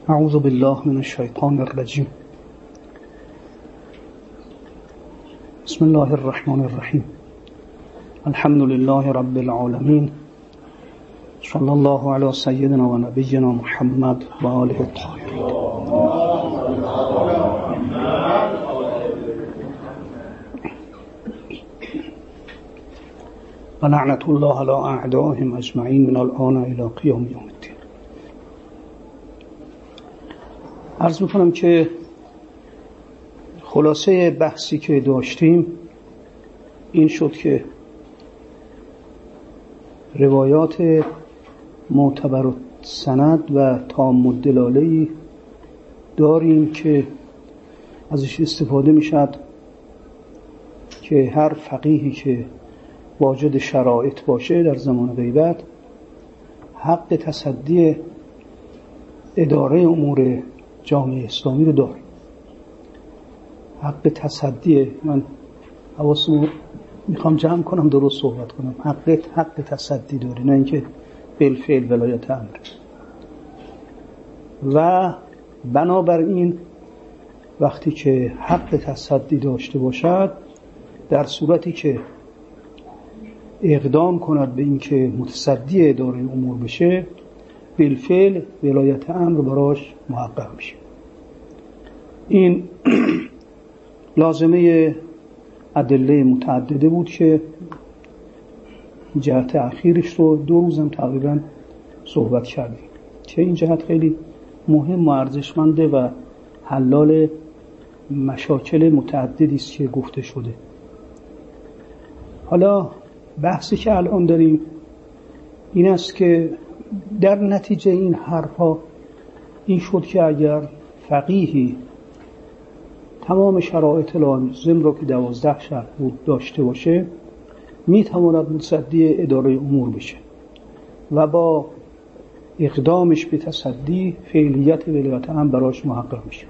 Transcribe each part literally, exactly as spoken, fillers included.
اعوذ بالله من الشیطان الرجیم. بسم الله الرحمن الرحیم. الحمد لله رب العالمین. صلی الله علی سیدنا و نبینا محمد و آله الطاهرین. و لعنت الله علی اعدائهم اجمعین من الآن الی قیام یوم الدین. عرض میکنم که خلاصه بحثی که داشتیم این شد که روایات معتبر السند و تام الدلاله‌ای داریم که ازش استفاده میشد که هر فقیهی که واجد شرایط باشه در زمان غیبت حق تصدی اداره امور جامعه اسلامی رو داره. حق تصدی، من حواسمو میخوام جمع کنم درست صحبت کنم، حق حق تصدی داره، نه اینکه بالفعل ولایت امر. و بنابراین وقتی که حق تصدی داشته باشد، در صورتی که اقدام کند به اینکه متصدی اداره امور بشه، بالفعل ولایت امر براش محقق میشه. این لازمه ادله متعدده بود که جهت اخیرش رو دو روزم تقریبا صحبت کردیم که این جهت خیلی مهم و ارزشمنده و حلال مشاکل متعددی است که گفته شده. حالا بحثی که الان داریم این است که در نتیجه این حرفا این شد که اگر فقیهی تمام شرایط لازم رو که دوازده شرط بود داشته باشه، میتواند متصدی اداره امور بشه و با اقدامش به تصدی فعلیت ولایت امر براش محقق میشه.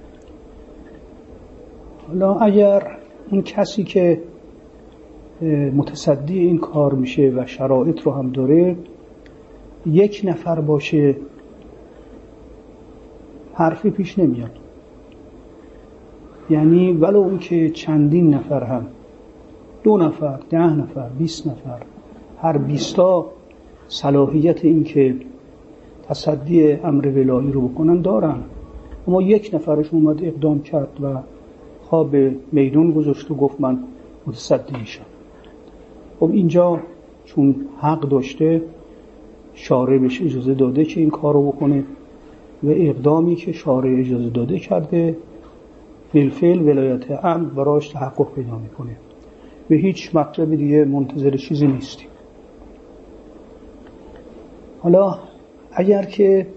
حالا اگر اون کسی که متصدی این کار میشه و شرایط رو هم داره یک نفر باشه، حرفی پیش نمیاد. یعنی ولو اون که چندین نفر هم، دو نفر، ده نفر، بیست نفر، هر بیستا صلاحیت این که تصدی امر ولایی رو بکنن دارن، اما یک نفرش اومد اقدام کرد و خواب میدون گذاشت و گفت من متصدی میشم. خب اینجا چون حق داشته، شارع بهش اجازه داده که این کار رو بکنه و اقدامی که شارع اجازه داده کرده بالفعل ولایت امر براش تحقق پیدا میکنه. به هیچ مطلب دیگه منتظر چیزی نیستیم. حالا اگر که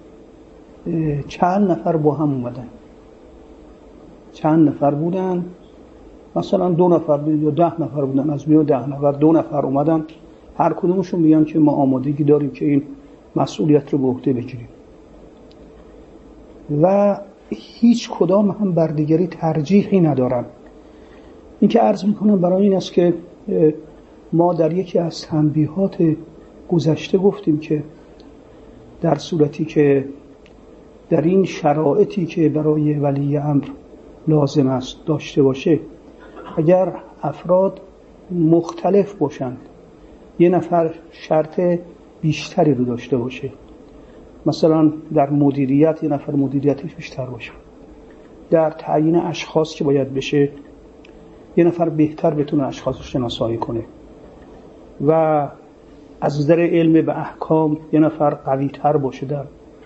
چند نفر با هم اومدن، چند نفر بودن، مثلا دو نفر بودن یا ده نفر بودن، از میان ده نفر دو نفر اومدن، هر کدومشون میگن که ما آمادگی داریم که این مسئولیت رو به عهده بگیریم و هیچ کدام هم بر دیگری ترجیحی ندارن. این که عرض میکنم برای این است که ما در یکی از تنبیهات گذشته گفتیم که در صورتی که در این شرایطی که برای ولی امر لازم است داشته باشه، اگر افراد مختلف باشند، یه نفر شرط بیشتری رو داشته باشه، مثلا در مدیریت یه نفر مدیریتش بیشتر باشه، در تعیین اشخاص که باید بشه یه نفر بهتر بتونه اشخاص رو شناسایی کنه و از نظر علم به احکام یه نفر قوی تر باشه در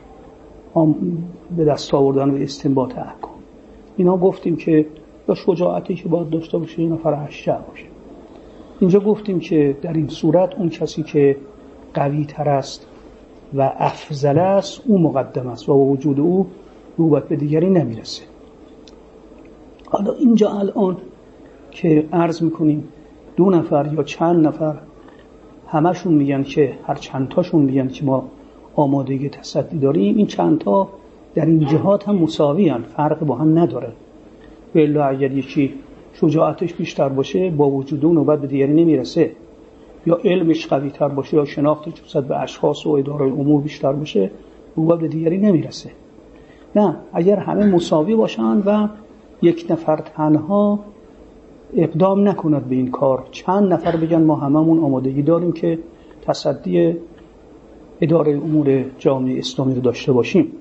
به دست آوردن و استنباط احکام، اینا گفتیم که یا شجاعتی که باید داشته باشه یه نفر اشجاع باشه. اینجا گفتیم که در این صورت اون کسی که قوی تر است و افضل است او مقدم است و با وجود او نوبت به دیگری نمیرسه. حالا اینجا الان که عرض میکنیم دو نفر یا چند نفر همشون میگن که هر چند تاشون میگن که ما آمادگی تصدی داریم، این چند تا در این جهات هم مساوی هن، فرق با هم نداره. ولی اگر یکی شجاعتش بیشتر باشه با وجود اون نوبت به دیگری نمیرسه، یا علمش قوی تر باشه یا شناختش نسبت به اشخاص و اداره امور بیشتر باشه نوبت به دیگری نمیرسه. نه، اگر همه مساوی باشند و یک نفر تنها اقدام نکند به این کار، چند نفر بگن ما هممون آمادگی داریم که تصدی اداره امور جامعه اسلامی رو داشته باشیم،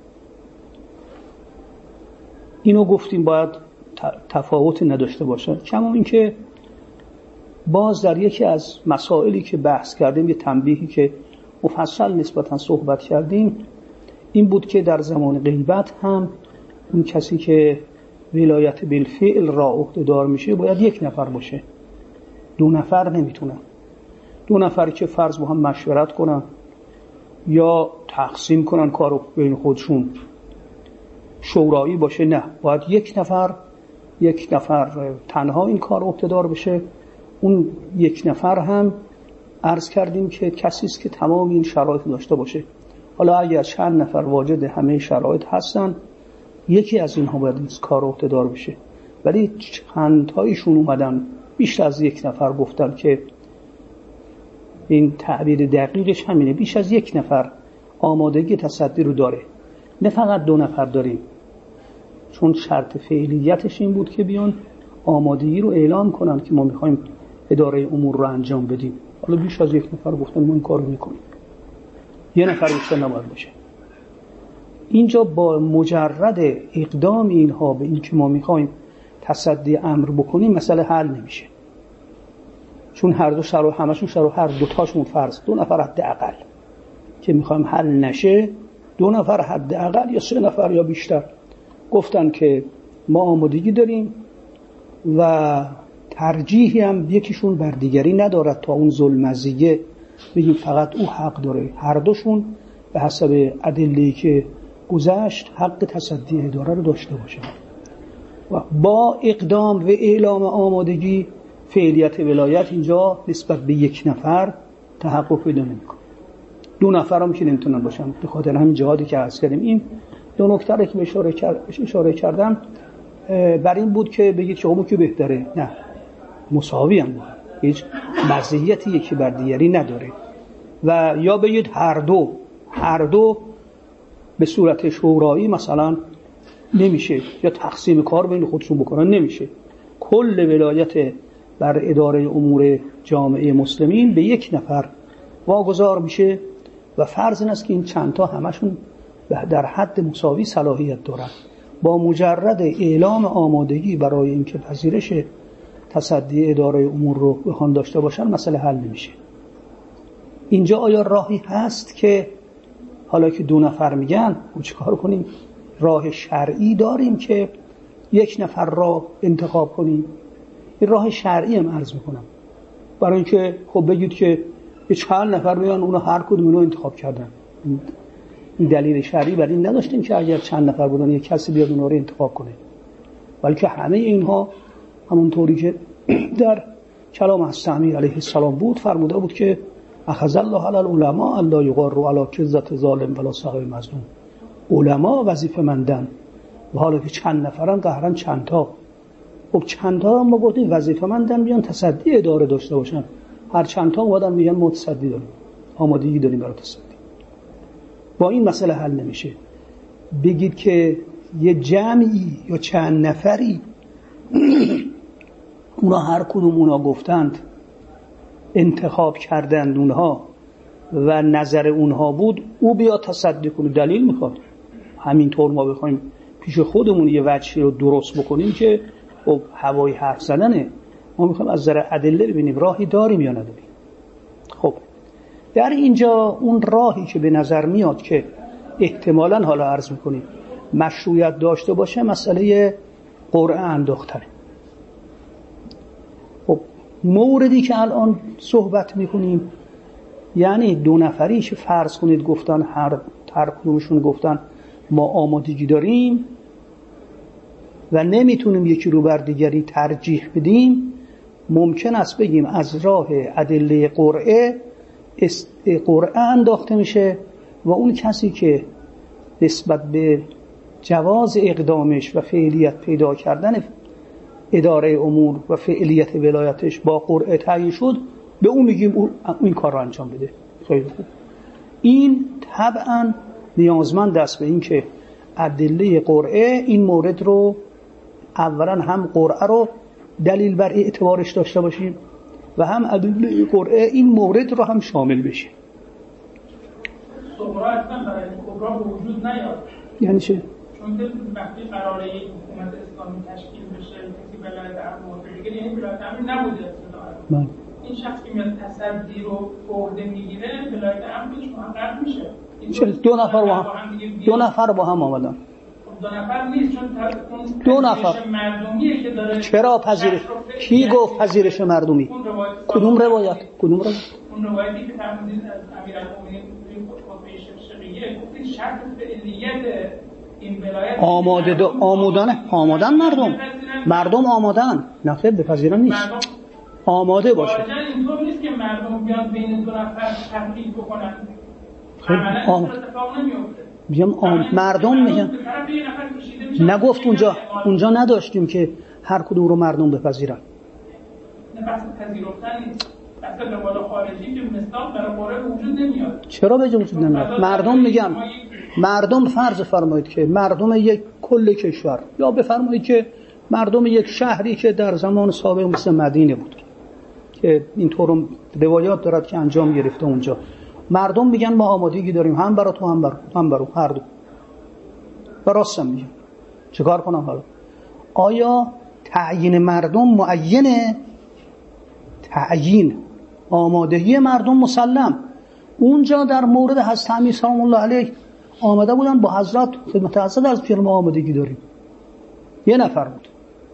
اینو گفتیم باید تفاوت نداشته باشه. کما اینکه باز در یکی از مسائلی که بحث کردیم، یه تنبیهی که مفصل نسبتاً صحبت کردیم، این بود که در زمان غیبت هم اون کسی که ولایت بالفعل را عهده‌دار میشه باید یک نفر باشه، دو نفر نمیتونن. دو نفر که فرض با هم مشورت کنن یا تقسیم کنن کارو بین خودشون، شورایی باشه، نه، باید یک نفر یک نفر تنها این کار عهده‌دار بشه. اون یک نفر هم عرض کردیم که کسی است که تمام این شرایط داشته باشه. حالا اگر چند نفر واجد همه شرایط هستن، یکی از اینها باید این کار عهده‌دار بشه. ولی چند تایشون اومدن بیش از یک نفر گفتن که این تعبیر دقیقش همینه، بیش از یک نفر آمادگی تصدی رو داره، نه فقط دو نفر داریم، چون شرط فعلیتش این بود که بیان آمادگی رو اعلام کنن که ما میخوایم اداره امور رو انجام بدیم. حالا بیش از یک نفر گفتن ما این کار رو میکنیم، یه نفر بیشتر نباید باشه. اینجا با مجرد اقدام اینها به این که ما میخوایم تصدی امر بکنیم مسئله حل نمیشه، چون هر دو شرایط همشون شرایط هر دو تاشون فرض دو نفر حداقل که میخوایم حل نشه، دو نفر حداقل یا سه نفر یا بیشتر گفتن که ما آمادگی داریم و ترجیحی هم یکیشون بر دیگری ندارد تا اون ظلمزیه بگیم فقط او حق داره. هر دوشون به حسب ادله‌ای که گذشت حق تصدی اداره رو داشته باشه و با اقدام و اعلام آمادگی فعلیت ولایت اینجا نسبت به یک نفر تحقق پیدا نمی‌کنه. دو نفر هم که نمیتونن باشن، به خاطر همین جهادی که عرض کردیم. این دو نکته رو که اشاره کرد اشاره کردم بر این بود که بگید که اون که بهتره، نه، مساوی هم بود، هیچ مزیتی یکی بر دیگری نداره. و یا بگید هر دو هر دو به صورت شورایی مثلا نمیشه، یا تقسیم کار بین خودشون بکنن نمیشه. کل ولایت بر اداره امور جامعه مسلمین به یک نفر واگذار میشه و فرض این است که این چند تا همشون در حد مساوی صلاحیت دارن. با مجرد اعلام آمادگی برای اینکه پذیرش تصدی اداره امور رو بخوان داشته باشن مسئله حل نمیشه. اینجا آیا راهی هست که حالا که دو نفر میگن ما چیکار کنیم؟ راه شرعی داریم که یک نفر را انتخاب کنیم؟ این راه شرعی هم عرض میکنم، برای اینکه خب بگید که یه چند نفر میان اونا هر کدوم اونو انتخاب کردن. این دلیل شرعی برای این نداشتیم که اگر چند نفر بودن یک کسی بیاد اونها رو انتخاب کنه، بلکه همه اینها همونطوری که در کلام السمی علیه السلام بود فرموده بود که اخذ الله علی العلماء الا یغروا علی کذة ظالم ولا سخط مظلوم. علما وظیفه مندن و حالا که چند نفرن قهرن چند تا، خب چند تا ما گفتیم وظیفه مندن بیان تصدی اداره داشته باشن. هر چند تا اومدن میگن ما تصدی داریم، آمادگی داریم برای تصدی. با این مسئله حل نمیشه. بگید که یه جمعی یا چند نفری اونا هر کدوم اونا گفتند انتخاب کردند اونها و نظر اونها بود، او بیا تصدی کنه، دلیل میخواد. همینطور ما بخوایم پیش خودمون یه وجهی رو درست بکنیم که خب هوای حرف زدنه، ما میخوایم از نظر ادله ببینیم راهی داریم یا نداریم. خب در اینجا اون راهی که به نظر میاد که احتمالاً حالا عرض میکنیم مشروعیت داشته باشه مسئله قرعه انداختنه. خب موردی که الان صحبت میکنیم یعنی دو نفریش فرض کنید گفتن هر هر کدومشون گفتن ما آمادگی داریم و نمیتونیم یکی رو بر دیگری ترجیح بدیم، ممکن است بگیم از راه ادله قرعه قرعه انداخته میشه و اون کسی که نسبت به جواز اقدامش و فعلیت پیدا کردن اداره امور و فعلیت ولایتش با قرعه تعیین شد به اون میگیم اون این کار رو انجام بده. خیلی خوب. این طبعا نیازمند است به این که ادله قرعه این مورد رو اولا هم قرعه رو دلیل بر اعتبارش داشته باشیم و هم ادله قرعه این مورد رو هم شامل بشه. صغرا اصلا برای کبرا به وجود نیاد. یعنی چه؟ چون که وقتی قراره یک حکومت اسلامی تشکیل بشه کسی ولایت امر دیگه یعنی ولایت امر نبوده اصلا. این شخص که میاد تصدی رو عهده میگیره ولایت امرش محقق میشه. چه دو نفر با هم دو نفر با هم آمدن. دو نفر نیست چون دو نفر مردمیه که داره. چرا پذیرش؟ کی گفت پذیرش مردمی؟ کدوم روایت؟ کدوم روایت؟ اون روایتی که فرمودید از امیرالمومنین خطبه شفشقیه گفتید شرط فعلیت این ولایت آماده دو آمادن آمادن مردم مردم آمادن نه خیر بپذیرن نیست آماده باشه. اینطور نیست که مردم بیان بین دو نفر تفریق بکنن. عملا آم... اتفاق نمیفته. بیام آم... مردم میگن نگفت اونجا اونجا نداشتیم که هر کدوم رو مردم بپذیرن. نه بحث پذیرفتن نیست. بحث روال خارجی که مصداق برای قرعه وجود نمیاد. چرا به وجود نمیاد؟ مردم میگن مردم فرض فرمایید که مردم یک کل کشور یا بفرمایید که مردم یک شهری که در زمان سابق مثل مدینه بود که اینطور روایات دارد که انجام گرفته اونجا مردم میگن ما آمادگی داریم هم برا تو هم برا هم برا هر دو براستم میگن چیکار کنم حالا؟ آیا تعیین مردم معینه؟ تعیین آمادگی مردم مسلم اونجا در مورد حضرت امیر سلام الله علیه آمده بودن با حضرت خدمت حضرت از فرما آمادگی داریم یه نفر بود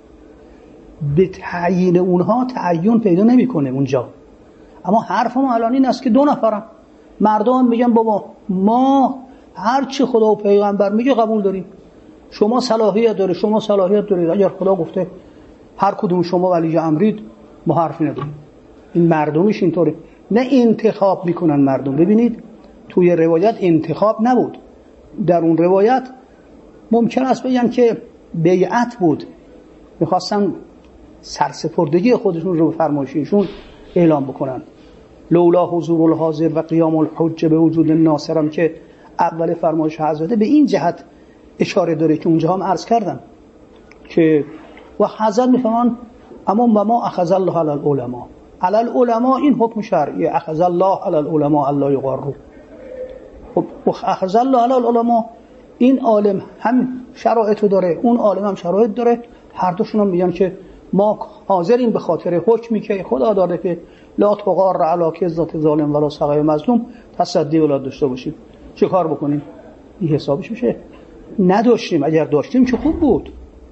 به تعیین اونها تعیین پیدا نمیکنه اونجا اما حرف ما الان این است که دو نفرن مردم میگن بابا ما هر چی خدا و پیغمبر میگه قبول داریم شما صلاحیت داره شما صلاحیت دارید اگر خدا گفته هر کدوم شما ولی امرید ما حرفی نداریم این مردمیش اینطوره نه انتخاب میکنن مردم. ببینید توی روایت انتخاب نبود در اون روایت ممکن است بگن که بیعت بود میخواستن سرسپردگی خودشون رو به فرمایششون اعلام بکنن لولا حضور الحاضر و قیام الحجه به وجود ناصرم که اول فرمایش حضرت به این جهت اشاره داره که اونجا هم عرض کردم که و حضرت میفهمن اما و ما اخذ الله علی العلماء علی العلماء این حکم شرعی اخذ الله علی العلماء الله یغروا خب اخذ الله علی العلماء این عالم هم شرایطو داره اون عالم هم شرایط داره هر دوشون هم میگن که ما حاضرین به خاطر حکمی که خدا داده که لا تغار علی ذات ظالم ولا سقای مظلوم تصدی اولاد داشته باشیم چه کار بکنیم این حسابش میشه نداشتیم اگر داشتیم که خوب بود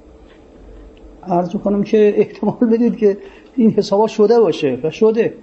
عرض میکنم که احتمال بدید که این حسابا شده باشه و شده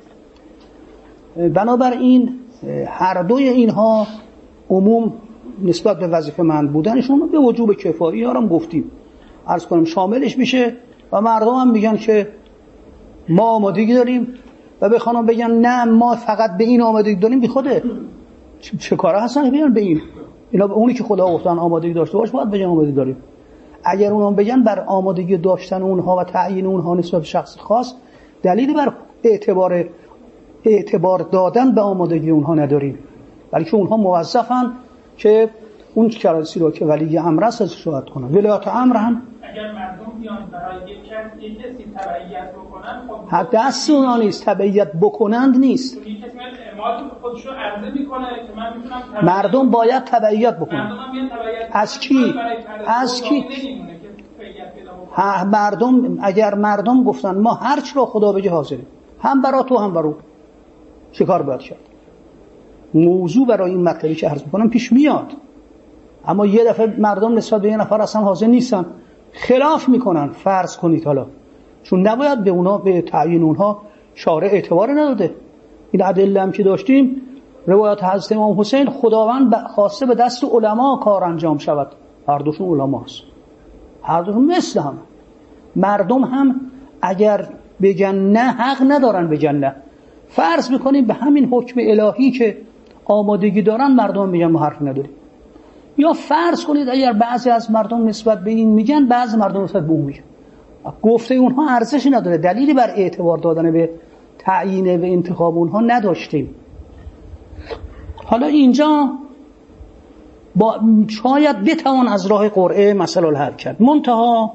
بنابراین هر دوی اینها عموم نسبت به وظیفه من بودنشون به وجوب کفایی ها هم گفتیم عرض کنم شاملش میشه و مردم هم میگن که ما آمادگی داریم و به خانم بگن نه ما فقط به این آمادگی داریم بی خوده چه, چه کاره هستن بگن به این اینا به اونی که خدا گفتن آمادگی داشته باش باید بگن آمادگی داریم اگر اونها بگن بر آمادگی داشتن اونها و تعیین اونها نسبت به شخص خاص دلیلی بر اعتبار اعتبار دادن به آمادگی اونها نداریم بلکه اونها موظفن که اون کراسی رو که ولی امر است از شهادت کنن ولایت امر هم اگر مردم بیان برای یک کس یک کسی تبعیت بکنن خب حد دست اونا نیست تبعیت بکنند نیست یک کسی اعمال خودشو عرضه میکنه که من میتونم تبعیت مردم باید تبعیت بکنن مردم هم بیان تبعیت از کی از کی ها مردم اگر مردم گفتن ما هر چی رو خدا بگه حاضریم هم برا تو هم برا چه کار باید کرد موضوع برای این مطلبی که عرض میکنم پیش میاد اما یه دفعه مردم نسبت به یه نفر اصلا حاضر نیستن خلاف میکنن فرض کنید حالا چون نباید به اونا به تعیین اونها شارع اعتبار نداده این ادله هم که داشتیم روایت حضرت امام حسین خداوند خواسته به دست علما کار انجام شود هر دوشون علما هست هر دوشون مثل هم مردم هم اگر بگن نه حق ندارن بگن نه فرض میکنیم به همین حکم الهی که آمادگی دارن مردم میگن ما حرف نداریم یا فرض کنید اگر بعضی از مردم نسبت به این میگن بعضی مردم نسبت به اون میگن گفته اونها ارزشی نداره دلیلی بر اعتبار دادن به تعیین و انتخاب اونها نداشتیم حالا اینجا با شاید بتوان از راه قرعه مسئله حل کرد. منتها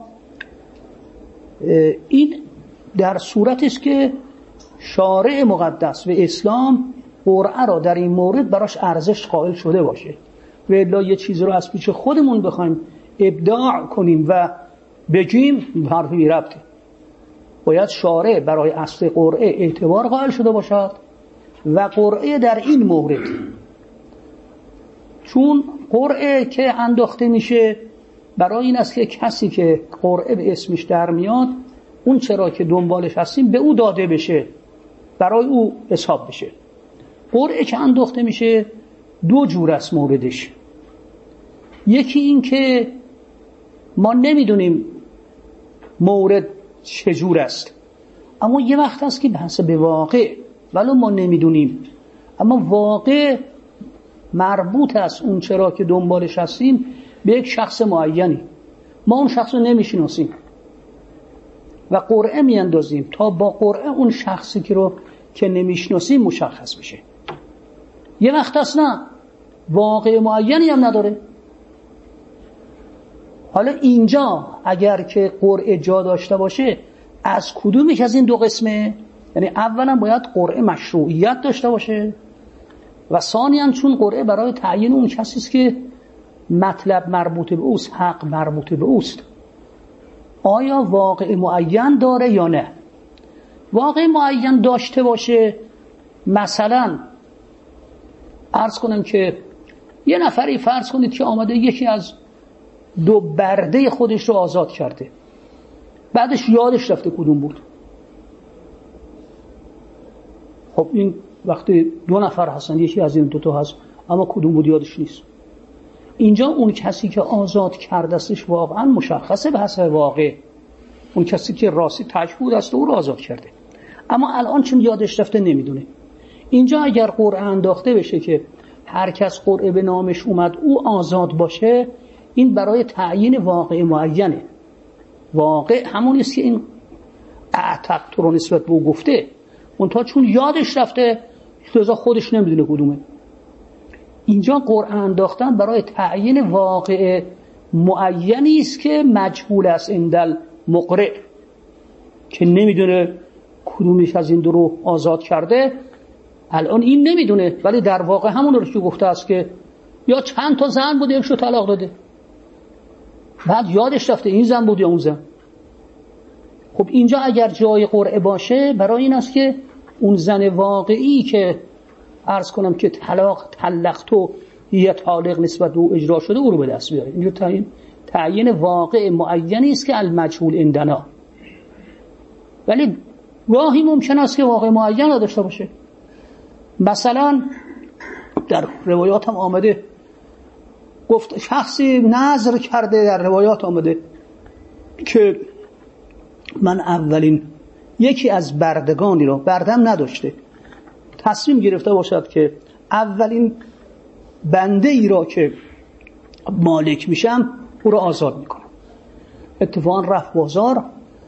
این در صورتی است که شارع مقدس و اسلام قرعه را در این مورد براش ارزش قائل شده باشه و الا یه چیزی رو از پیش خودمون بخوایم ابداع کنیم و بگیم حرفی بی ربطه. باید شارع برای اصل قرعه اعتبار قائل شده باشد و قرعه در این مورد، چون قرعه که انداخته میشه برای این است که کسی که قرعه به اسمش در میاد اون چرا که دنبالش هستیم به او داده بشه، برای او حساب بشه. قرعه که انداخته میشه دو جور است موردش. یکی این که ما نمیدونیم مورد چجور است، اما یه وقت هست که بحث به واقع ولو ما نمیدونیم اما واقع مربوط است اون چرا که دنبالش هستیم به یک شخص معینی، ما اون شخص رو نمیشناسیم و قرعه میاندازیم تا با قرعه اون شخصی که رو که نمیشناسیم مشخص بشه. یه وقت هست نه واقع معینی هم نداره. حالا اینجا اگر که قرعه جا داشته باشه از کدومش از این دو قسمه؟ یعنی اولا باید قرعه مشروعیت داشته باشه و ثانیاً چون قرعه برای تعیین اون کسی است که مطلب مربوط به اوست، حق مربوط به اوست، آیا واقع معین داره یا نه؟ واقع معین داشته باشه، مثلا عرض کنم که یه نفری فرض کنید که آمده یکی از دو برده خودش رو آزاد کرده، بعدش یادش رفته کدوم بود. خب این وقتی دو نفر هستن یکی از این دوتا هست اما کدوم بود یادش نیست، اینجا اون کسی که آزاد کرده استش واقعا مشخصه به حسب واقع، اون کسی که راستی تجهود است او رو آزاد کرده، اما الان چون یادش رفته نمیدونه. اینجا اگر قرعه انداخته بشه که هر کس قرعه به نامش اومد او آزاد باشه، این برای تعیین واقع معینه. واقع همون است که این اعتقد رو نسبت به او گفته، اون تا چون یادش رفته لذا خودش نمیدونه کدومه. اینجا قرعه انداختن برای تعیین واقع معینی است که مجهول است عند المقرع، که نمیدونه کدومش از این دو رو آزاد کرده. الان این نمیدونه ولی در واقع همون رو که گفته است که یا چند تا زن بود یکشو طلاق داده، بعد یادش رفته این زن بود یا اون زن. خب اینجا اگر جای قرعه باشه برای این است که اون زن واقعی که عرض کنم که طلاق طلقتو یا طالق نسبت به او اجرا شده او رو به دست بیاره. اینجا تعیین تعیین واقع معینی است که المجهول عندنا، ولی راهی ممکن است که واقع معین داشته باشه. مثلا در روایات هم آمده گفت شخصی نظر کرده، در روایات آمده که من اولین یکی از بردگانی رو بردم نداشته، تصمیم گرفته باشد که اولین بنده ای را که مالک میشم او را آزاد میکنم. اتفاقا رفت بازار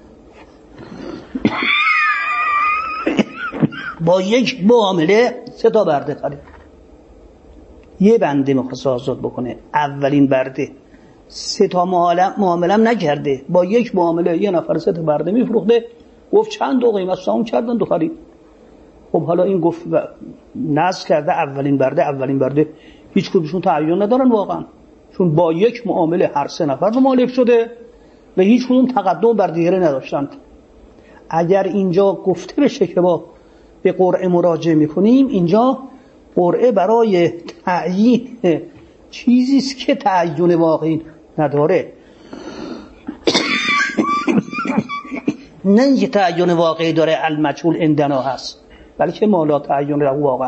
با یک معامله سه تا برده خرید. یه بنده میخواست آزاد بکنه، اولین برده، سه تا معامله هم نکرده، با یک معامله یه نفر سه تا برده میفروخته. گفت چند دو قیمت سام کردن دو خرید. خب حالا این گفت نذر کرده اولین برده اولین برده هیچ کدومشون تعین ندارن واقعا، چون با یک معامله هر سه نفر رو مالک شده و هیچ کدوم تقدم بر دیگری نداشتند. اگر اینجا گفته بشه که با به قرعه مراجعه میکنیم، اینجا قرعه برای تعیین چیزی است که تعین واقعی نداره، نه اینکه تعین واقعی داره المجهول عندنا هست، بلکه ما لا تعین له واقعا.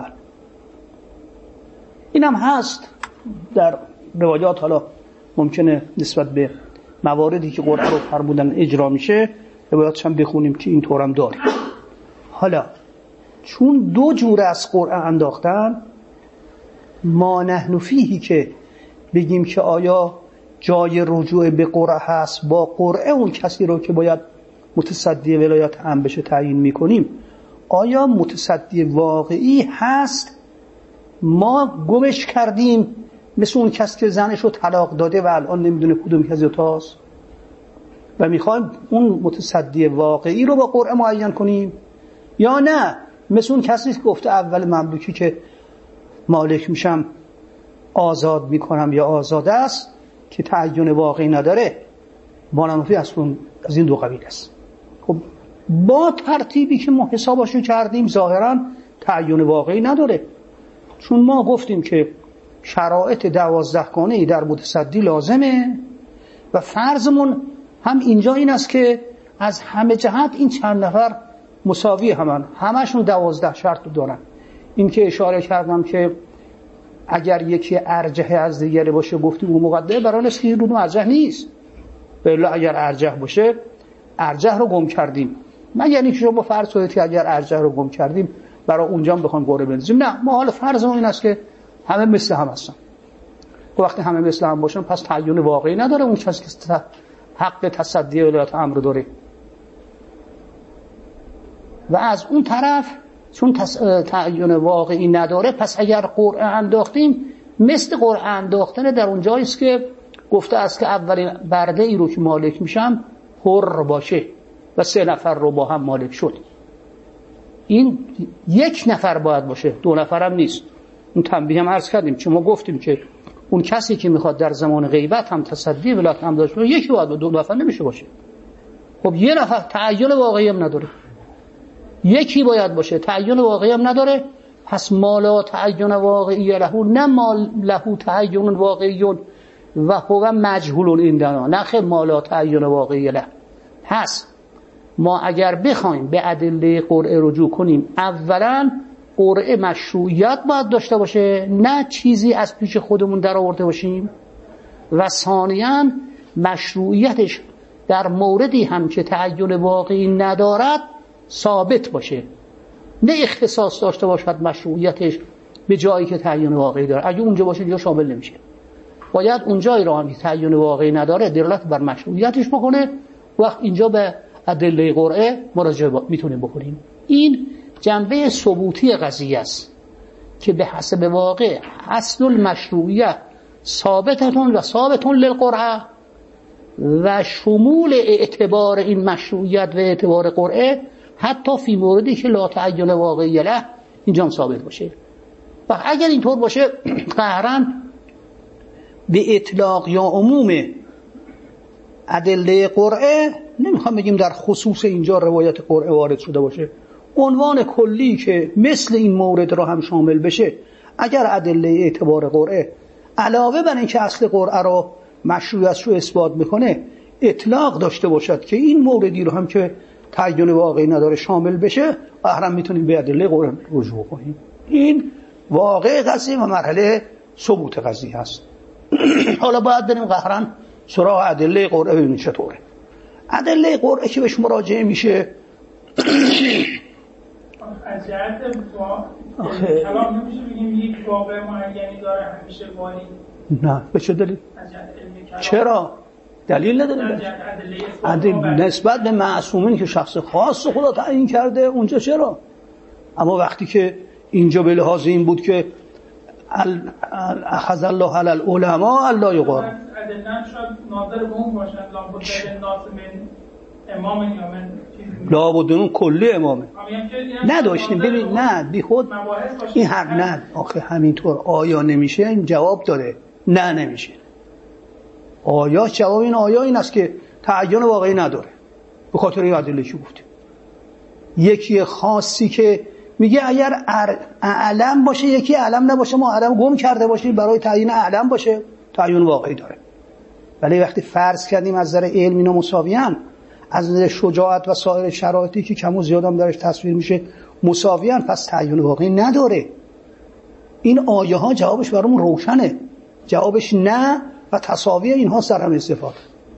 اینم هست در روایات. حالا ممکنه نسبت به مواردی که قرعه رو فرمودن اجرا میشه روایاتش هم بخونیم که اینطور هم داره. حالا چون دو جور از قرعه انداختن، ما نحن فیهی که بگیم که آیا جای رجوع به قرعه هست، با قرعه اون کسی رو که باید متصدی ولایت هم بشه تعیین میکنیم، آیا متصدی واقعی هست ما گمش کردیم مثل اون کس که زنش رو طلاق داده و الان نمیدونه کدوم کسی تاست و میخوایم اون متصدی واقعی رو با قرعه معین کنیم، یا نه مثل اون کسی که گفته اول مملوکی که مالک میشم آزاد میکنم یا آزاده است که تعین واقعی نداره. بانمافی از این دو قبیل است. خب با ترتیبی که ما حسابشو کردیم ظاهرا تعین واقعی نداره، چون ما گفتیم که شرایط دوازده گانه‌ای در متصدی لازمه و فرضمون هم اینجا این است که از همه جهت این چند نفر مساوی همن، همشون دوازده شرط دارن. این که اشاره کردم که اگر یکی ارجح از دیگری باشه گفتیم اون مقدمه برای است که اون ارجح نیست. بله اگر ارجح باشه ارجح رو گم کردیم. من یعنی که شما فرض کنید که اگر ارجح رو گم کردیم برای اونجا هم بخوام قرعه بندازیم، نه، ما حال فرضمون این است که همه مثل هم هستن. وقتی همه مثل هم باشن پس تعین واقعی نداره اون کسی که حق تصدی ولایت امر داره. و از اون طرف چون تعین واقعی نداره پس اگر قرعه انداختیم مثل قرعه انداختن در اون جایی است که گفته است که اولین برده ای رو که مالک میشم حر باشه و سه نفر رو با هم مالک شد. این یک نفر باید باشه، دو نفر هم نیست. اون تنبیه هم عرض کردیم چون ما گفتیم که اون کسی که میخواد در زمان غیبت هم تصدی ولایت هم داشته باشه یکی باید، دو نفر نمیشه باشه. خب یه نفر تعین واقعی هم نداره، یکی باید باشه، تعین واقعی هم نداره. پس مالا تعین واقعی له، نه مال له تعین واقعی و هو مجهول عندنا، نه خیر مالا تعین واقعی له. پس ما اگر بخوایم به ادله قرعه رجوع کنیم، اولا قرعه مشروعیت باید داشته باشه، نه چیزی از پیش خودمون در آورده باشیم، و ثانیاً مشروعیتش در موردی هم که تعین واقعی ندارد ثابت باشه، نه اختصاص داشته باشد مشروعیتش به جایی که تعین واقعی داره. اگه اونجا باشه دیگه شامل نمیشه. باید اونجایی رو هم که تعین واقعی نداره دلالت بر مشروعیتش بکنه، وقت اینجا به ادله قرعه مراجعه میتونیم بکنیم. این جنبه ثبوتی قضیه است که به حسب واقع اصل المشروعیت ثابتتون و ثابتون للقرعه و شمول اعتبار این مشروعیت و اعتبار قرعه حتی فی موردی که لا تعین واقعی له اینجا هم ثابت باشه. و اگر اینطور باشه قهراً به اطلاق یا عموم ادله قرعه نمیخوام بگیم در خصوص اینجا روایت قرعه وارد شده باشه، عنوان کلی که مثل این مورد را هم شامل بشه، اگر ادله اعتبار قرعه علاوه بر اینکه اصل قرعه را مشروعیتش رو اثبات میکنه اطلاق داشته باشد که این موردی رو هم که تعین واقعی نداره شامل بشه، قهرن میتونیم به ادله قرعه رجوع کنیم. این واقع قضیه و مرحله ثبوت قضیه هست. حالا باید بریم قهرن سراغ ادله قرعه ببینیم چطوره. ادله قرعه که بهش مراجعه میشه از جهت کلام نمیشه بگیم یک واقع معینی داره همیشه واری؟ نه. به چه دلیل؟ چرا؟ دلیل نداره. ادله نسبت به معصومین که شخص خاص خدا تعیین کرده اونجا چرا؟ اما وقتی که اینجا به لحاظ این بود که اخذ الله علی العلماء الله یقار ادله شاید ناظر به اون باشن لابد الناس من امام یا من لابد اون کلی امامه نداشتیم. ببین نه بی خود این هر نه آخه همینطور آیا نمیشه؟ این جواب داره نه نمیشه. آیا جواب این آیا این است که تعین واقعی نداره به خاطر این ادله که گفتیم. یکی خاصی که میگه اگر اعلم باشه یکی اعلم نباشه ما اعلم گم کرده باشیم برای تعیین اعلم باشه تعین واقعی داره. ولی وقتی فرض کردیم از نظر علم اینا مساویان، از نظر شجاعت و سایر شرایطی که کم و زیاد هم درش تصویر میشه مساویان، پس تعین واقعی نداره. این آیه ها جوابش برامون روشنه، جوابش نه و تساوی اینها سر هم استفاده.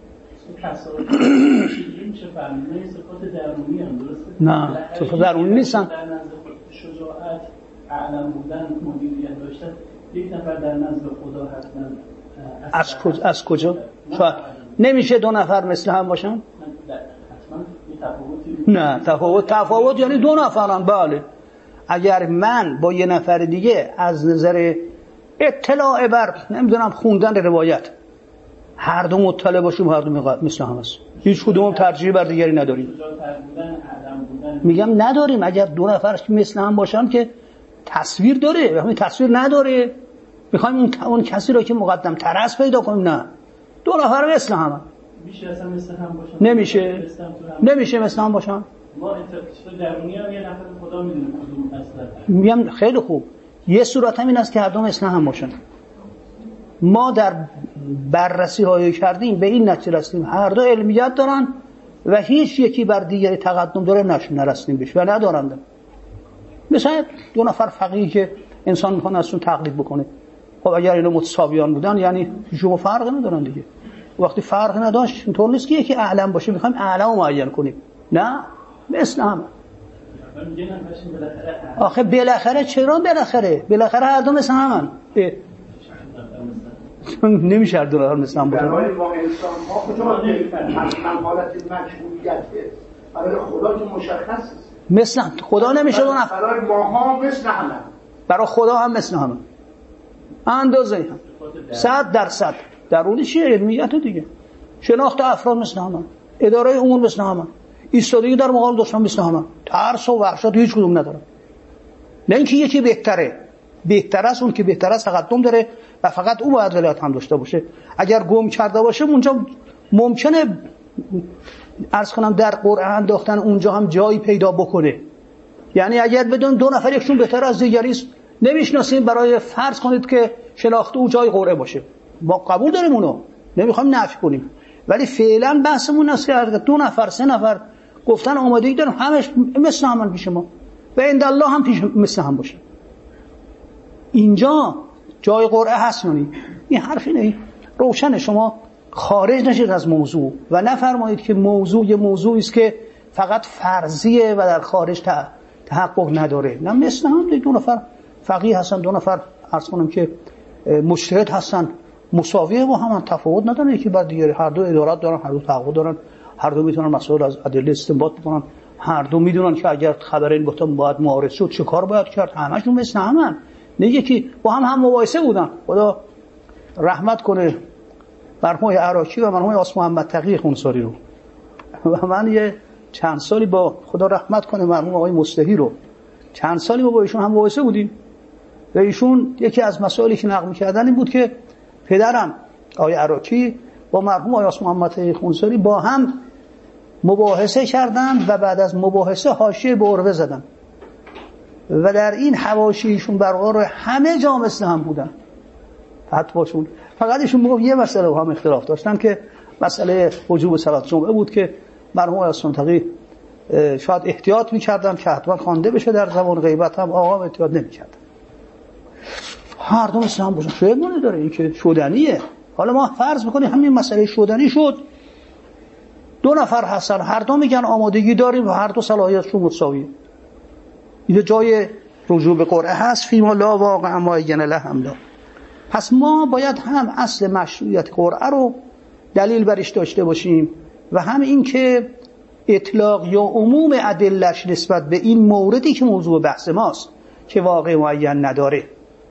نه صفات درونی نیستن. در نزد شجاعت اعلم بودن مدیریت داشتن یک نفر در نزد خدا حتما از کجا از کجا نمیشه دو نفر مثل هم باشن؟ نه تفاوت تفاوت یعنی دو نفرن. بله اگر من با یه نفر دیگه از نظر اطلاع بر نمیدونم خوندن روایت، هر دو مطلع باشیم هر دو مثل هم هست، هیچ کدوم ترجیح بر دیگری نداریم. میگم نداریم. اگر دو نفرش مثل هم باشن که تصویر داره، همین تصویر نداره، میخوایم اون اون کسی رو که مقدم تر است پیدا کنیم. نه، دو نفر مثل هم میشه اصلا مثل هم باشن؟ نمیشه. نمیشه مثل هم باشن. ما انتقاد درونی هم یه نفر خدا میدونه کدوم اصلا. میگم خیلی خوب. یه صورت هم این است که هر دو مثل هم باشن. ما در بررسی هایی کردیم به این نتیجه رسیدیم هر دو علمیت دارن و هیچ یکی بر دیگری تقدم داره نش نرسیدیم بهش و ندارند. مثلا دو نفر فقیه که انسان میخواد ازشون تقلید بکنه، خب اگر اینا متساویان بودن یعنی هیچ فرق ندارن دیگه. وقتی فرق نداشت اینطور نیست که یکی اعلم باشه میخوایم اعلم رو معین کنیم، نه، مثل هم. آخه بالاخره چرا بالاخره بالاخره هر دو مثل همن. نمیشه هر دو مثل هم باشه. برای ما انسان ها خدا نمیفهمن مثلا حالت مشمولیت برای خدا که مشخص است. مثل خدا نمیشه دو نفر. برای ماها مثل همه. برای خدا هم مثل همه. اندازه هم. صد درصد. درونی چیه؟ علمیت دیگه. شناخت افراد مثل همه. اداره امور مثل همه. ایستادگی در مقابل دشمن مثل همه. ترس و وحشت هیچ کدوم نداره. نه اینکه یکی بهتره. بهتر است اون که بهتر است تقدم داره و فقط او باید ولایت هم داشته باشه. اگر گم کرده باشه اونجا ممکنه عرض کنم در قرعه انداختن اونجا هم جایی پیدا بکنه. یعنی اگر بدون دو نفر یکشون بهتر از دیگری است نمیشناسیم، برای فرض کنید که شناخت او جای قرعه باشه، ما قبول داریم اونو، نمیخوایم نفی کنیم، ولی فعلا بحثمون است که دو نفر سه نفر گفتن آمادگی دارن همش مثل هم پیش ما و عند الله هم پیش مثل هم باشه. اینجا جای قرعه هست یعنی این حرفی نه، روشن. شما خارج نشید از موضوع و نفرمایید که موضوع یه موضوعی است که فقط فرضیه و در خارج تحقق نداره. نه، مثل هم دو نفر فقیه هستن، دو نفر عرض کنم که مجتهد هستن، مساویه با هم، تفاوت نداره یکی بر دیگری. هر دو ادارات دارن، هر دو تحقق دارن، هر دو میتونن مسائل از ادله استنباط بکنن، هر دو میدونن که اگر خبر این بهتون باید معارض شد چه کار باید کرد. همشون مثل همن. نه یکی با هم هم مباحثه بودن. خدا رحمت کنه مرحوم عراقی و مرحوم آس محمد تقی خونساری رو و من یه چند سالی با خدا رحمت کنه مرحوم آقای مصلحی رو چند سالی با ایشون هم مباحثه بودیم و ایشون یکی از مسائلی که نقل می‌کردن این بود که پدرم آقای عراقی با مرحوم آقای آس محمد تقی خونساری با هم مباحثه کردن و بعد از مباحثه حاشیه به عروه زدن و در این حواشیشون برقرار همه جا مثل هم بودن. فتواشون فقط ایشون میگفت یه مسئله با هم اختلاف داشتن که مسئله وجوب صلات جمعه بود که مرحوم آقای تقی شاید احتیاط میکردن که حتما خوانده بشه در زمان غیبت، هم آقا احتیاط نمیکردن. هر دو مثل هم باشن. شاید مونه داره این که شدنیه. حالا ما فرض میکنیم همین مسئله شدنی شد، دو نفر هستن هر دو میگن آمادگی داریم و هر دو صلاحیتشون متساویه. این جای رجوع به قرعه هست فیما لا واقع ما ین له هم لا. پس ما باید هم اصل مشروعیت قرعه رو دلیل برش داشته باشیم و هم این که اطلاق یا عموم ادله‌اش نسبت به این موردی که موضوع بحث ماست که واقع معین نداره.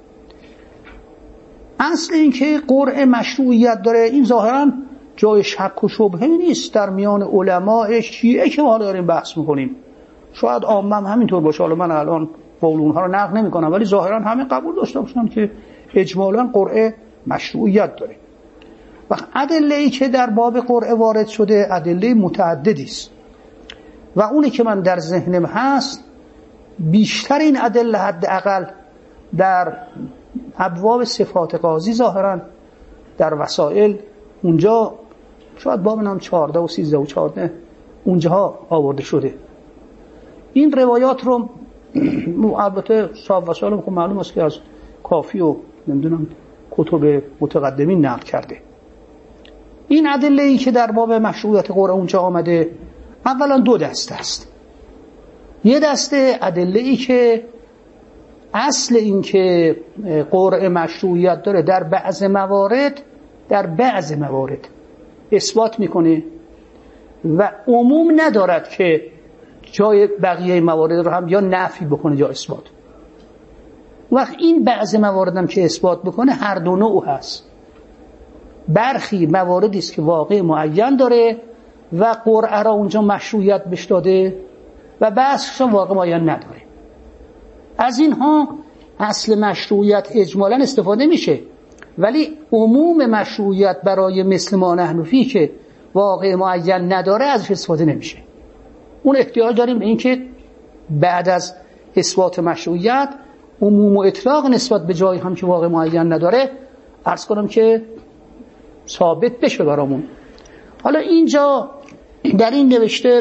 اصل این که قرعه مشروعیت داره این ظاهراً جای شک و شبهه نیست در میان علماء شیعه که ما داریم بحث میکنیم. شاید عامه هم همینطور باشه، حالا من الان قول اونها رو نقل نمی کنم، ولی ظاهرا همه قبول داشته باشن که اجمالاً قرعه مشروعیت داره. و ادله‌ای که در باب قرعه وارد شده ادله متعددی است و اونی که من در ذهنم هست بیشتر این ادله حداقل در ابواب صفات قاضی ظاهرا در وسائل اونجا شاید باب نام چهارده و سیزده و چهارده اونجاها آورده شده. این روایات رو البته صاحب وسائل هم معلوم است که از کافی و نمیدونم کتب متقدمین نقل کرده. این ادله‌ای که در باب مشروعیت قرعه اونجا آمده اولا دو دسته است. یه دسته ادله‌ای که اصل این که قرعه مشروعیت داره در بعض موارد در بعض موارد اثبات میکنه و عموم ندارد که جای بقیه موارد رو هم یا نفی بکنه یا اثبات. وقت این بعض مواردم که اثبات بکنه هر دو نوع هست. برخی مواردی است که واقع معین داره و قرعه را اونجا مشروعیت بهش داده و بعضیش واقع معین نداره. از اینها اصل مشروعیت اجمالاً استفاده میشه، ولی عموم مشروعیت برای مثل ما نحن فیه که واقع معین نداره ازش استفاده نمیشه. اون احتیاج داریم به این که بعد از اثبات مشروعیت عموم و اطلاق نسبت به جایی هم که واقع معین نداره عرض کنم که ثابت بشه برامون. حالا اینجا در این نوشته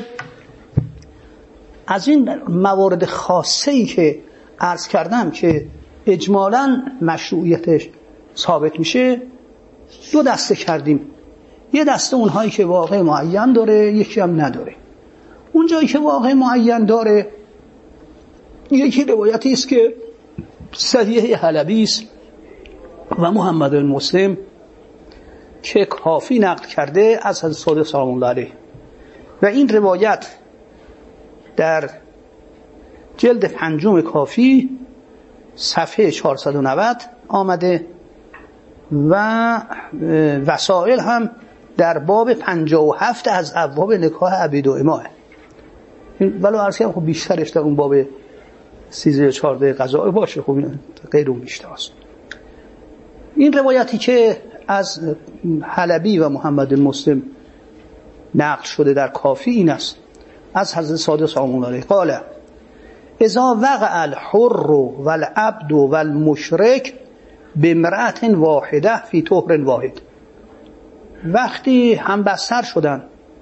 از این موارد خاصه‌ای که عرض کردم که اجمالاً مشروعیتش ثابت میشه دو دسته کردیم. یه دسته اونهایی که واقع معین داره، یکی هم نداره. اونجایی که واقع معین داره یکی روایتی است که صحیح حلبی است و محمد بن مسلم که کافی نقل کرده از حضرت صادق سلام الله علیه و این روایت در جلد پنجم کافی صفحه چهارصد و نود آمده و وسائل هم در باب پنجاه و هفت از ابواب نکاح عبید و اماه، ولو عرض کنم خب بیشترش در اون باب سیزده چهارده قضاء باشه، خب غیر اون بیشتر است. این روایتی که از حلبی و محمد مسلم نقل شده در کافی این است از حضرت صادق سلام الله علیه قال اذا وقع الحر والعبد والمشرک بامرأة واحده فی طهر واحد، وقتی هم بستر شدن،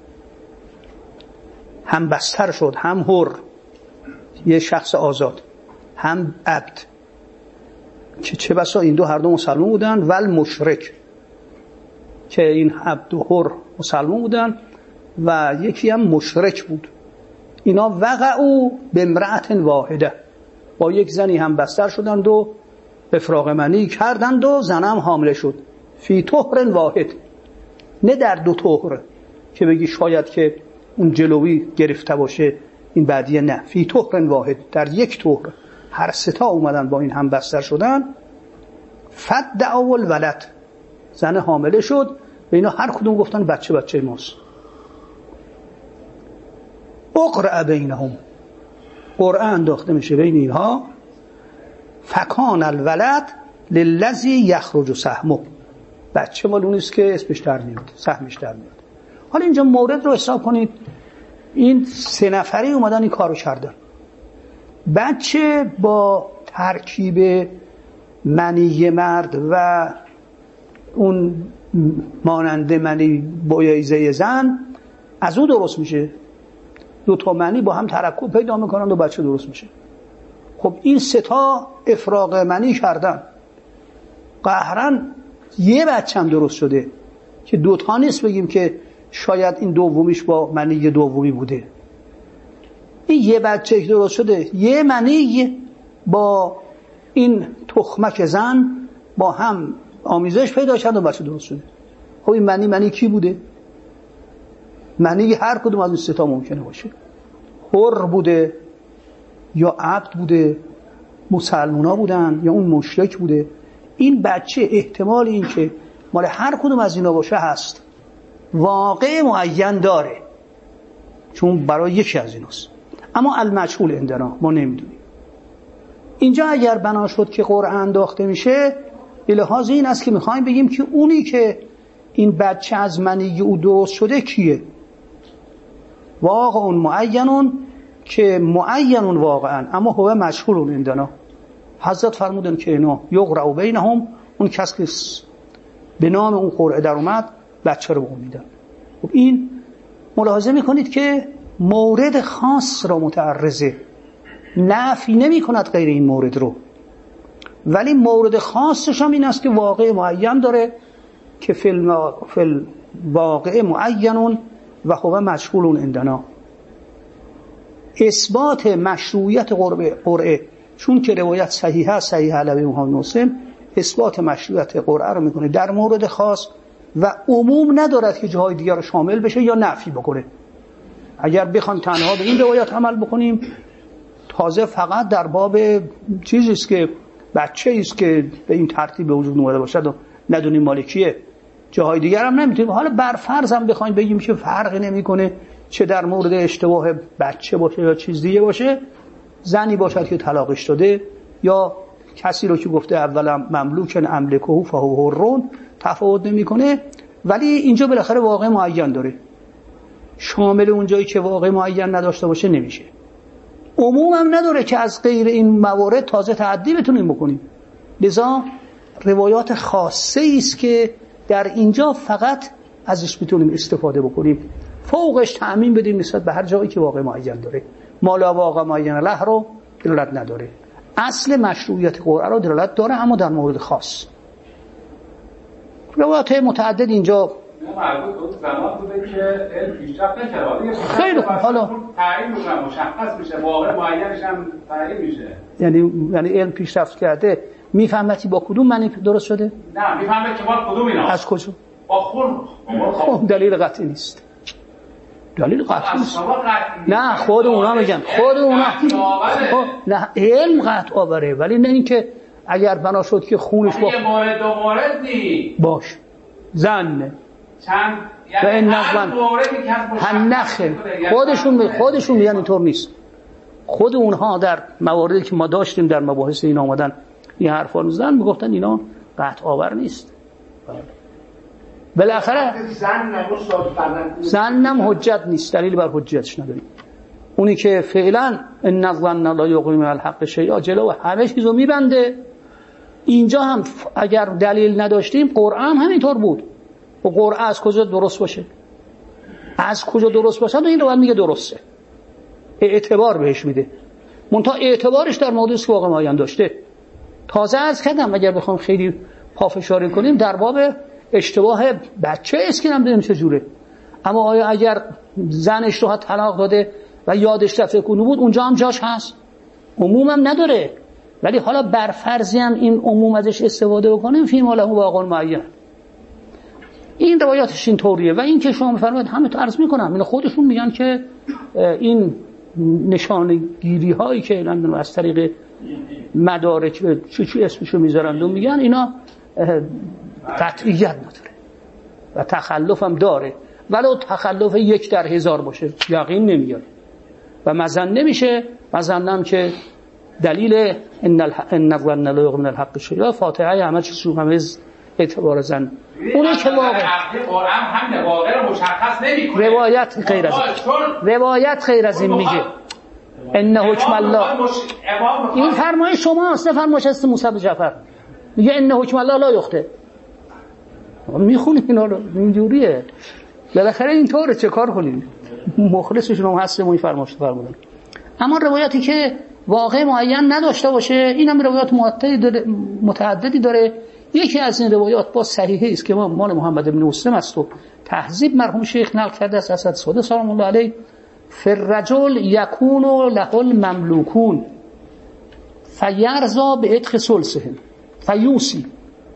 هم بستر شد، هم حر یه شخص آزاد، هم عبد که چه بسا این دو هر دو مسلمان بودن، و المشرک که این عبد و حر مسلمان بودن و یکی هم مشرک بود، اینا وقعوا بامرأة واحده، با یک زنی هم بستر شدند و افراغ منی کردند و زنم حامله شد فی طهر واحد، نه در دو طهر که بگی شاید که اون جلوی گرفته باشه این بعدیه، نه، فی طهر واحد، در یک طهر هر ستا اومدن با این هم بستر شدن. فدعوا الولد، زن حامله شد و اینا هر کدوم گفتن بچه بچه ماست. اقرأ بینهم، قرآن انداخته میشه بین اینها. فکان الولد للذی یخرج سهمه، بچه مال اونیست که اسمش در میاد، سهمش در میاد. حالا اینجا مورد رو حساب کنید، این سه نفری اومدن این کارو کردن. بچه با ترکیب منی مرد و اون مانند منی بویزه زن از اون درست میشه، دو تا منی با هم ترکب پیدا میکنن و بچه درست میشه. خب این سه تا افراغ منی کردن، قهرن یه بچه هم درست شده که دو تا نیست بگیم که شاید این دومیش با منی دومی بوده. این یه بچه درست شده، یه منی با این تخمک زن با هم آمیزش پیدا کرد و بچه درست شده. خب این منی منی کی بوده؟ منی هر کدوم از این سه تا ممکنه باشه، حر بوده یا عبد بوده، مسلمونا بودن یا اون مشرک بوده. این بچه احتمال این که مال هر کدوم از اینا باشه هست، واقع معین داره چون برای یکی از ایناست، اما المجهول عندنا ما نمیدونیم. اینجا اگر بنا شد که قرآن انداخته میشه، به لحاظ این است که میخوایم بگیم که اونی که این بچه از منی او درست شده کیه؟ واقع معینون که معینون واقعا، اما هو مجهول عندنا. حضرت فرمودن که اینا یقرأ بینهم، اون کس که به نام اون قرعه در اومد بچه رو به اون میدن. خب این ملاحظه میکنید که مورد خاص را متعرضه، نفی نمی کند غیر این مورد رو، ولی مورد خاصش هم این است که واقع معین داره که فی الواقع معینون و هو مجهول عندنا. اثبات مشروعیت قرعه، چون که روایت صحیحه است، صحیح علوی محمد مسلم، اثبات مشروعیت قرعه رو میکنه در مورد خاص و عموم ندارد که جاهای دیگر رو شامل بشه یا نفی بکنه. اگر بخوایم تنها به این روایت عمل بکنیم، تازه فقط در باب چیزیست که بچه است که به این ترتیب به وجود اومده باشد و ندونیم مالکیه. جاهای دیگر هم نمیتونیم. حالا بر فرض هم بخوایم بگیم که فرقی نمیکنه چه در مورد اشتباه بچه باشه یا چیز دیگه باشه، زنی باشد که طلاقش داده یا کسی رو که گفته اولا مملوکن املکه فهو حرون، تفاوت نمیکنه. ولی اینجا بالاخره واقع معین داره، شامل اون جایی که واقع معین نداشته باشه نمیشه. عموم هم نداره که از غیر این موارد تازه تعدی بتونیم بکنیم. لذا روایات خاصه است که در اینجا فقط ازش بتونیم استفاده بکنیم، فوقش تعمیم بدیم نسبت به هر جایی که واقع معین داره. ما لا واقع معین له رو دلالت نداره. اصل مشروعیت قرآن رو دلالت داره، اما در مورد خاص. روایات متعدد اینجا مربوط به زمان بوده که علم پیشرفت نکرده. خیلی خوب، حالا تعیین میشه، مشخص میشه، واقع معینش هم تعیین میشه. یعنی یعنی علم پیشرفت کرده، میفهمتی با کدوم معنی درست شده؟ نه، میفهمه که با کدوم اینا. از کجا؟ با خون. خب دلیل قطعی نیست. دلیل قطعی نیست. نه خود اونا میگن، خود اونا نه علم قطع آوره، ولی نه اینکه اگر بنا شد که خونش با یه مورد دو مورد نی باش زن چند یعنی هر موردی که هنخه خودشون خودشون میگن اینطور نیست. خود اونها در مواردی که ما داشتیم در مباحث این آمدن این حرفا رو زدن، میگفتن اینا قطع آور نیست. بالاخره زنم حجت نیست، دلیل بر حجتش نداریم. اونی که فعلا ان الظن لا یغنی من الحق شیئا جلو همه چیزو میبنده. اینجا هم اگر دلیل نداشتیم قرآن همینطور بود. و قرآن از کجا درست باشه؟ از کجا درست باشه؟ این رو باید میگه درسته، اعتبار بهش میده. منتها اعتبارش در موضوعی که واقعا معین داشته. تازه از کردم اگر بخوام خیلی پافشاری کنیم در باب اشتباه بچه است که نمیدونیم چجوره. اما آیا اگر زنش رو طلاق داده و یادش رفته کنه بود، اونجا هم جاش هست، عموم هم نداره. ولی حالا بر فرضی هم این عموم ازش استفاده بکنیم فی ما له واقع معین. این روایاتش این طوریه. و این که شما میفرمایید همه تو عرض میکنم، اینا خودشون میگن که این نشانگیری هایی که نمیدونم از طریق مدارک چی چی اسمشو میذارن و میگن اینا قطعیت نداره و تخلف هم داره، ولو تخلف یک در هزار باشه یقین نمیاره و مزن نمیشه. مزنم که دلیل ان الظن لا یغنی من الحق شیئا فاتحه همه چیز رو همه اعتبار زن اونه که واقع قرآن هم واقع رو مشخص نمیکنه. روایت غیر از روایت غیر از این میگه ان حکم الله. این فرمایش شماست، نه فرمایش است موسی بن جعفر. میگه ان حکم الله لا یخطئ. میخونی اینا رو اینجوریه. بالاخره اینطوره، چه کار کنیم؟ مخلصشون هم هستیم این فرمایش فرمودن. اما روایتی که واقع معین نداشته باشه، این هم روایات متعددی داره. یکی از این روایات با صحیحه است که مال محمد بن مسلم است و تهذیب مرحوم شیخ نقل کرده است از اسد سلام الله علیه. فالرجل یکون له المملوکون فیرضا بعتق ثلثهم فیوصی.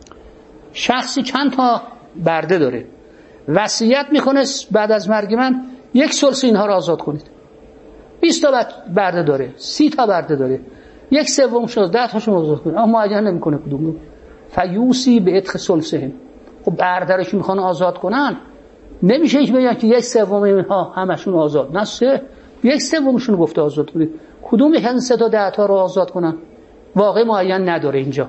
شخصی چند تا برده داره، وصیت میکنه بعد از مرگ من یک ثلث اینها رو آزاد کنید. بیست تا برده داره، سی تا برده داره، یک سومش رو ده تاشون آزاد کنید، اما معین نمیکنه کدوم رو. فیوصی بعتق ثلثهم. خب برده‌اش میخوان آزاد کنن، نمیشه هیچ بگن که یک سوم اینها همشون آزاد، نه سه، یک سومشون گفته آزاد کنید. کدوم یک از سه تا ده تا رو آزاد کنن؟ واقع معین نداره اینجا.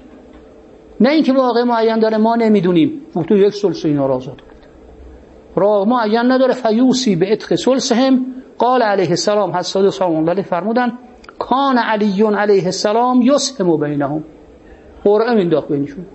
نه اینکه واقع معین داره ما نمیدونیم، تو یک ثلث اینا رو آزاد کنید. واقع معین نداره. فیوصی بعتق ثلثهم. قال علیه السلام حساد سلام الله فرمودن کان علی علیه السلام یسهم بینهم. قرآن انداخت بینشون.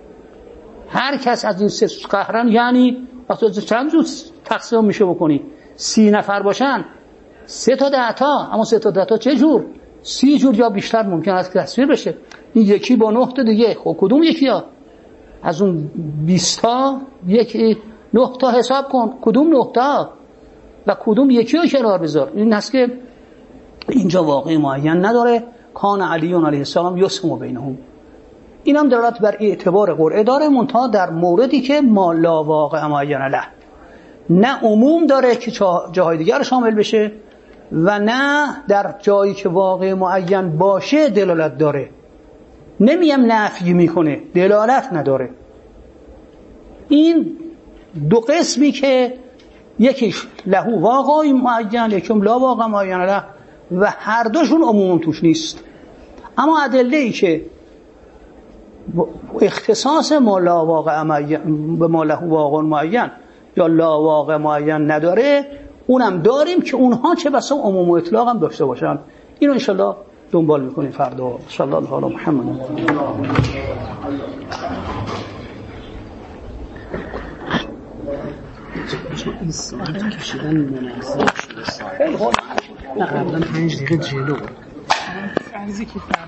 هر کس از این سه قهرن، یعنی وقتی چند جور تقسیم میشه بکنی، سی نفر باشن سه تا ده تا، اما سه تا ده تا چه جور؟ سی جور یا بیشتر ممکن است تصویر بشه. این یکی با نه تا دیگه، خب کدوم یکی ها؟ از اون بیست تا یکی نه تا حساب کن، کدوم نه تا و کدوم یکی رو کنار بذار. این هست که اینجا واقع معین نداره. کان علی علیه السلام یسهم بینهم. این هم دلالت بر اعتبار قرعه داره، منتها در موردی که ما لا واقع معین له، نه عموم داره که جاهای دیگر شامل بشه و نه در جایی که واقع معین باشه دلالت داره. نمیم نفی میکنه، دلالت نداره. این دو قسمی که یکیش لهو واقع معین، یکم لا واقع معین له، و هر دوشون عموم توش نیست. اما ادله ای که اختصاص ما لا واقع معین به ما لهو واقع معین یا لا واقع معین نداره، اونم داریم که اونها چه بسا عموم و اطلاق هم داشته باشن. اینو انشالله دنبال میکنیم فردا. صلی الله علی محمد. این ساعت کشیدن مناسب شده. خیلی خوب. نه قبلا پنج دقیقه جلو.